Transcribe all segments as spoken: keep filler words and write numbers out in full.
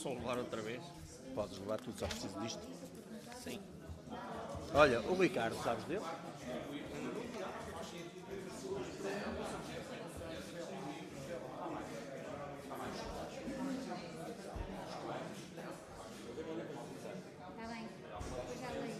Posso levar outra vez? Podes levar tudo, só preciso disto. Sim. Olha, o Ricardo, sabes dele? Está bem, depois já leio.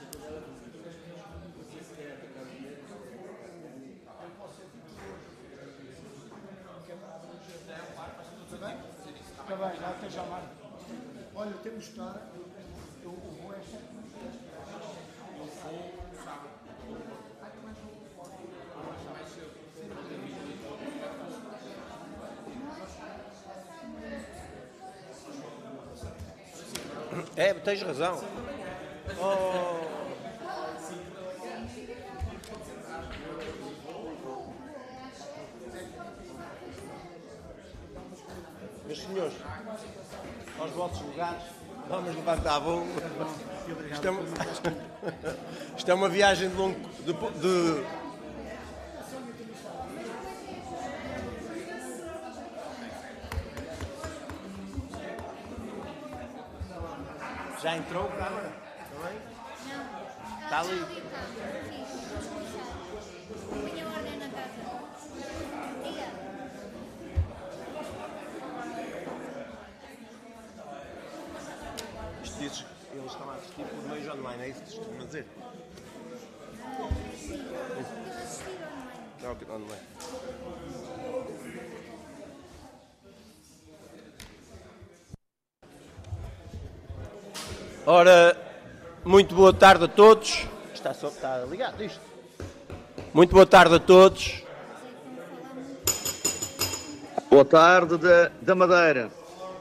Está bem, já esteja lá. Olha, temos que estar. Eu vou esta. É, tens razão. Oh. Meus senhores, aos vossos lugares, vamos levantar a voo. Isto é uma, isto é uma viagem de longo... De, de... Já entrou a câmara? Também? Não. Está ali. Ponha ordem na casa. Diga. Isto dizes que eles estão a assistir por meios online, é isso que costuma dizer? Sim. Assistir online. Não, que online. Ora, muito boa tarde a todos. Está, só, está ligado isto? Muito boa tarde a todos. Boa tarde da, da Madeira.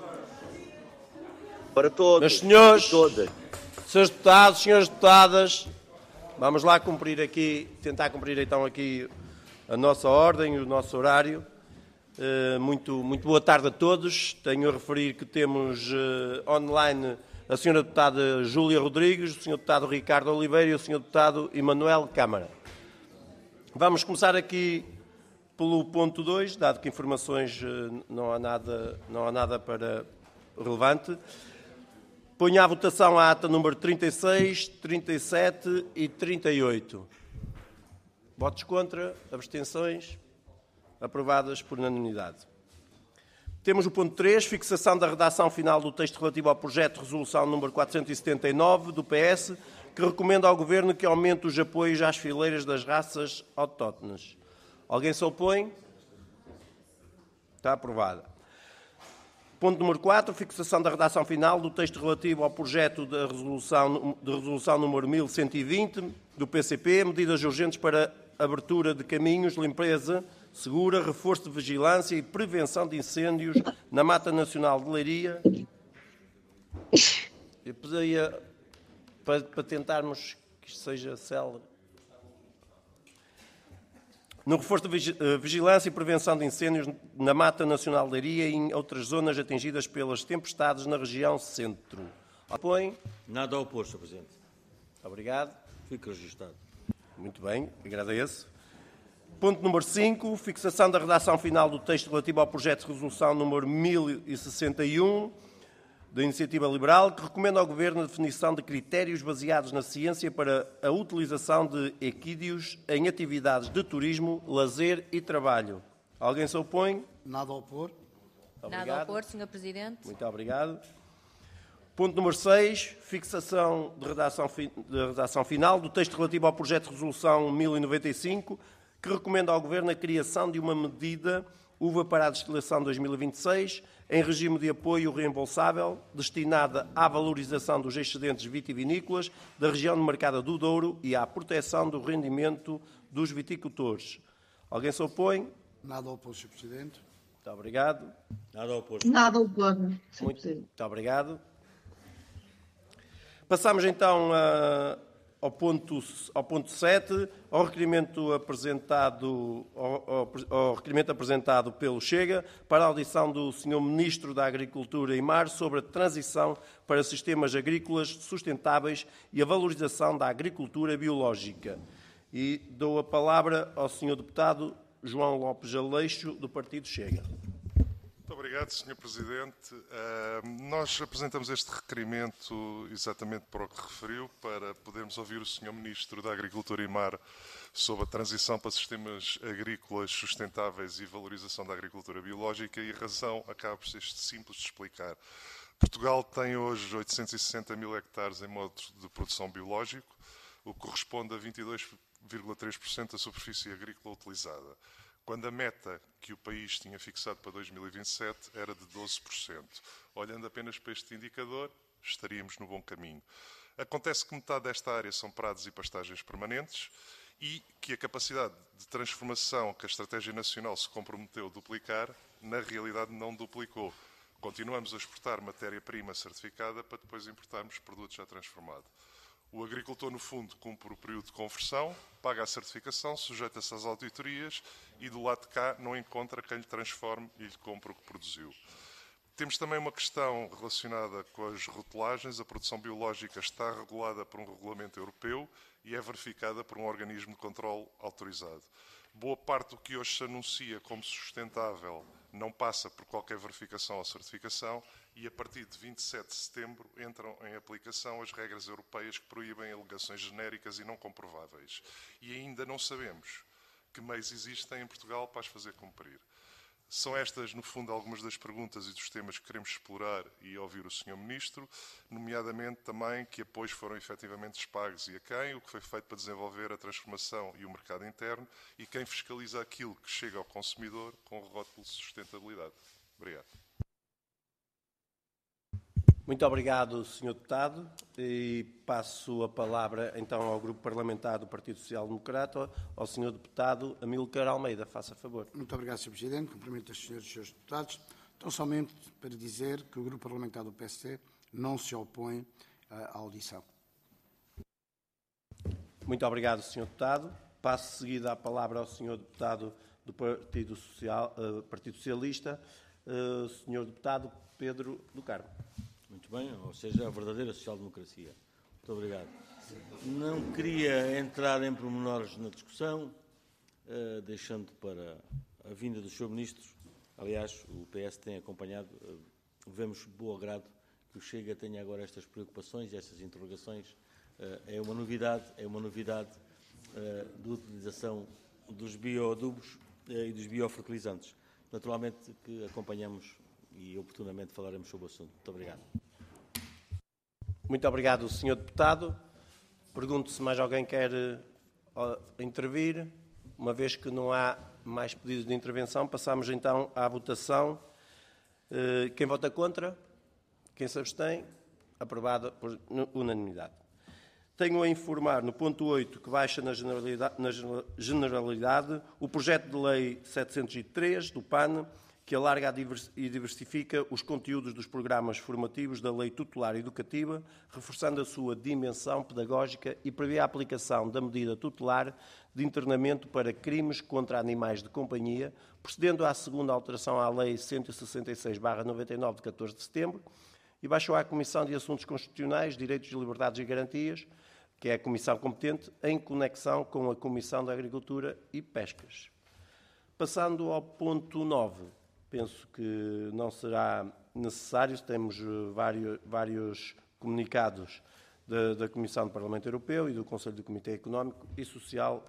Para todos. Meus senhores, e todas. senhores deputados, senhoras deputadas, vamos lá cumprir aqui, tentar cumprir então aqui a nossa ordem, o nosso horário. Uh, muito, muito boa tarde a todos. Tenho a referir que temos uh, online a senhora deputada Júlia Rodrigues, o senhor deputado Ricardo Oliveira e o senhor deputado Emanuel Câmara. Vamos começar aqui pelo ponto dois, dado que informações uh, não há nada, não há nada para relevante. Ponho à votação a ata número trinta e seis, trinta e sete e trinta e oito. Votos contra, abstenções, aprovadas por unanimidade. Temos o ponto três, fixação da redação final do texto relativo ao projeto de resolução número quatrocentos e setenta e nove do P S, que recomenda ao Governo que aumente os apoios às fileiras das raças autóctones. Alguém se opõe? Está aprovada. Ponto número quatro, fixação da redação final do texto relativo ao projeto de resolução, de resolução número mil cento e vinte do P C P, medidas urgentes para abertura de caminhos, limpeza segura, reforço de vigilância e prevenção de incêndios na Mata Nacional de Leiria. Eu pedia para, para tentarmos que isto seja célere. No reforço de vigilância e prevenção de incêndios na Mata Nacional de Leiria e em outras zonas atingidas pelas tempestades na região centro. Opõe? Nada a opor, senhor Presidente. Obrigado. Fique registado. Muito bem, agradeço. Ponto número cinco, fixação da redação final do texto relativo ao projeto de resolução número mil e sessenta e um da Iniciativa Liberal, que recomenda ao Governo a definição de critérios baseados na ciência para a utilização de equídeos em atividades de turismo, lazer e trabalho. Alguém se opõe? Nada a opor. Obrigado. Nada a opor, senhor Presidente. Muito obrigado. Ponto número seis, fixação de redação, de redação final do texto relativo ao projeto de resolução mil e noventa e cinco, que recomenda ao Governo a criação de uma medida uva para a destilação dois mil e vinte e seis, em regime de apoio reembolsável, destinada à valorização dos excedentes vitivinícolas da região demarcada do Douro e à proteção do rendimento dos viticultores. Alguém se opõe? Nada a opor, senhor Presidente. Muito obrigado. Nada a opor. Nada a opor. Muito, muito obrigado. Passamos então a, ao, ponto, ao ponto sete, ao requerimento apresentado, ao, ao, ao requerimento apresentado pelo Chega para a audição do senhor Ministro da Agricultura e Mar sobre a transição para sistemas agrícolas sustentáveis e a valorização da agricultura biológica. E dou a palavra ao senhor deputado João Lopes Aleixo, do Partido Chega. Muito obrigado, senhor Presidente. Uh, nós apresentamos este requerimento exatamente para o que referiu, para podermos ouvir o senhor Ministro da Agricultura e Mar sobre a transição para sistemas agrícolas sustentáveis e valorização da agricultura biológica, e a razão acaba por ser simples de explicar. Portugal tem hoje oitocentos e sessenta mil hectares em modo de produção biológico, o que corresponde a vinte e dois vírgula três por cento da superfície agrícola utilizada, quando a meta que o país tinha fixado para dois mil e vinte e sete era de doze por cento. Olhando apenas para este indicador, estaríamos no bom caminho. Acontece que metade desta área são prados e pastagens permanentes e que a capacidade de transformação que a Estratégia Nacional se comprometeu a duplicar, na realidade não duplicou. Continuamos a exportar matéria-prima certificada para depois importarmos produtos já transformados. O agricultor, no fundo, cumpre o período de conversão, paga a certificação, sujeita-se às auditorias e, do lado de cá, não encontra quem lhe transforme e lhe compre o que produziu. Temos também uma questão relacionada com as rotulagens. A produção biológica está regulada por um regulamento europeu e é verificada por um organismo de controle autorizado. Boa parte do que hoje se anuncia como sustentável não passa por qualquer verificação ou certificação e, a partir de vinte e sete de setembro, entram em aplicação as regras europeias que proíbem alegações genéricas e não comprováveis. E ainda não sabemos que meios existem em Portugal para as fazer cumprir. São estas, no fundo, algumas das perguntas e dos temas que queremos explorar e ouvir o senhor Ministro, nomeadamente também que apoios foram efetivamente pagos e a quem, o que foi feito para desenvolver a transformação e o mercado interno e quem fiscaliza aquilo que chega ao consumidor com o rótulo de sustentabilidade. Obrigado. Muito obrigado, senhor Deputado. E passo a palavra, então, ao Grupo Parlamentar do Partido Social Democrata, ao senhor Deputado Amílcar Almeida. Faça favor. Muito obrigado, senhor Presidente. Cumprimento as senhoras e senhores deputados. Então, somente para dizer que o Grupo Parlamentar do P S D não se opõe à audição. Muito obrigado, senhor Deputado. Passo de seguida a palavra ao senhor Deputado do Partido, Social, uh, Partido Socialista, uh, senhor Deputado Pedro do Carmo. Muito bem, ou seja, a verdadeira social-democracia. Muito obrigado. Não queria entrar em pormenores na discussão, uh, deixando para a vinda dos senhores Ministros. Aliás, o P S tem acompanhado, uh, vemos boa grado que o Chega tenha agora estas preocupações e estas interrogações. Uh, é uma novidade, é uma novidade uh, de utilização dos bioadubos uh, e dos biofertilizantes. Naturalmente que acompanhamos e oportunamente falaremos sobre o assunto. Muito obrigado. Muito obrigado, senhor Deputado. Pergunto se mais alguém quer uh, intervir. Uma vez que não há mais pedidos de intervenção, passamos então à votação. Uh, quem vota contra? Quem se abstém? Aprovada por unanimidade. Tenho a informar, no ponto oito, que baixa na generalidade, na generalidade o projeto de lei setecentos e três do P A N, que alarga e diversifica os conteúdos dos programas formativos da Lei Tutelar Educativa, reforçando a sua dimensão pedagógica e prevê a aplicação da medida tutelar de internamento para crimes contra animais de companhia, procedendo à segunda alteração à Lei cento e sessenta e seis barra noventa e nove, de catorze de setembro, e baixou à Comissão de Assuntos Constitucionais, Direitos, Liberdades e Garantias, que é a comissão competente, em conexão com a Comissão da Agricultura e Pescas. Passando ao ponto nove, penso que não será necessário, temos vários, vários comunicados da, da Comissão do Parlamento Europeu e do Conselho do Comitê Económico e Social.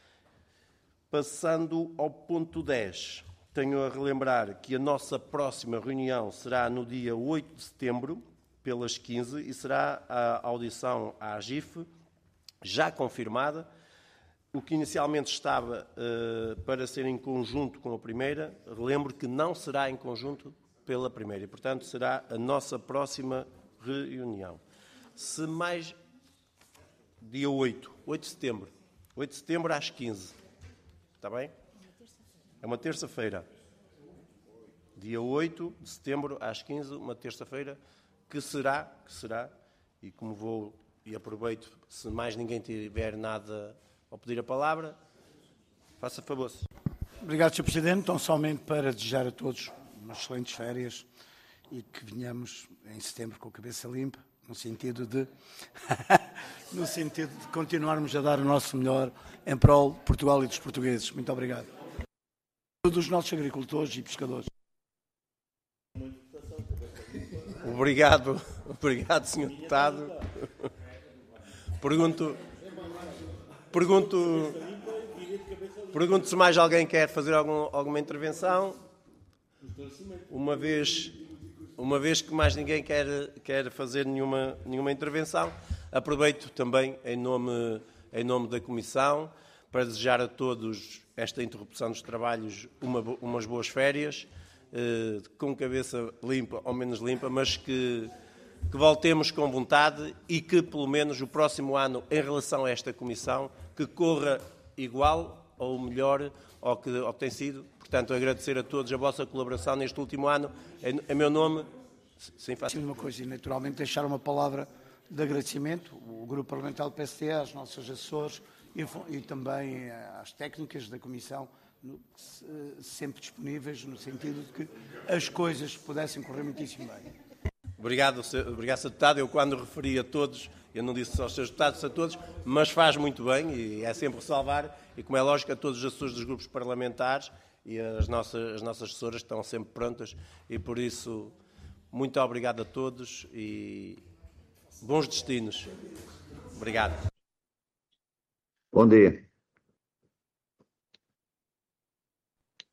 Passando ao ponto dez, tenho a relembrar que a nossa próxima reunião será no dia oito de setembro, pelas quinze, e será a audição à A G I F, já confirmada, o que inicialmente estava uh, para ser em conjunto com a primeira, relembro que não será em conjunto pela primeira, e, portanto, será a nossa próxima reunião. Se mais... Dia oito, oito de setembro. oito de setembro às quinze. Está bem? É uma terça-feira. Dia oito de setembro às quinze, uma terça-feira, que será, que será, e como vou e aproveito, se mais ninguém tiver nada a pedir a palavra, faça favor. Obrigado, senhor Presidente. Então, somente para desejar a todos umas excelentes férias e que venhamos em setembro com a cabeça limpa, no sentido de, no sentido de continuarmos a dar o nosso melhor em prol de Portugal e dos portugueses. Muito obrigado. Todos os nossos agricultores e pescadores. Obrigado, obrigado, senhor Deputado. Pergunto, pergunto, pergunto se mais alguém quer fazer algum, alguma intervenção. Uma vez, uma vez que mais ninguém quer, quer fazer nenhuma, nenhuma intervenção, aproveito também em nome, em nome da Comissão para desejar a todos esta interrupção dos trabalhos uma, umas boas férias, eh, com cabeça limpa ou menos limpa, mas que, que voltemos com vontade e que, pelo menos, o próximo ano, em relação a esta Comissão, que corra igual ou melhor ao que, ao que tem sido. Portanto, agradecer a todos a vossa colaboração neste último ano. Em, em meu nome, sim, faço. Uma coisa, e naturalmente deixar uma palavra de agradecimento, o Grupo Parlamentar do P S D, aos nossos assessores e, e também às técnicas da Comissão, no, sempre disponíveis, no sentido de que as coisas pudessem correr muitíssimo bem. Obrigado, obrigado, senhor Deputado. Eu, quando referi a todos, eu não disse só aos senhores Deputados, a todos, mas faz muito bem e é sempre ressalvar, e como é lógico, a todos os assessores dos grupos parlamentares e as nossas, as nossas assessoras estão sempre prontas e, por isso, muito obrigado a todos e bons destinos. Obrigado. Bom dia.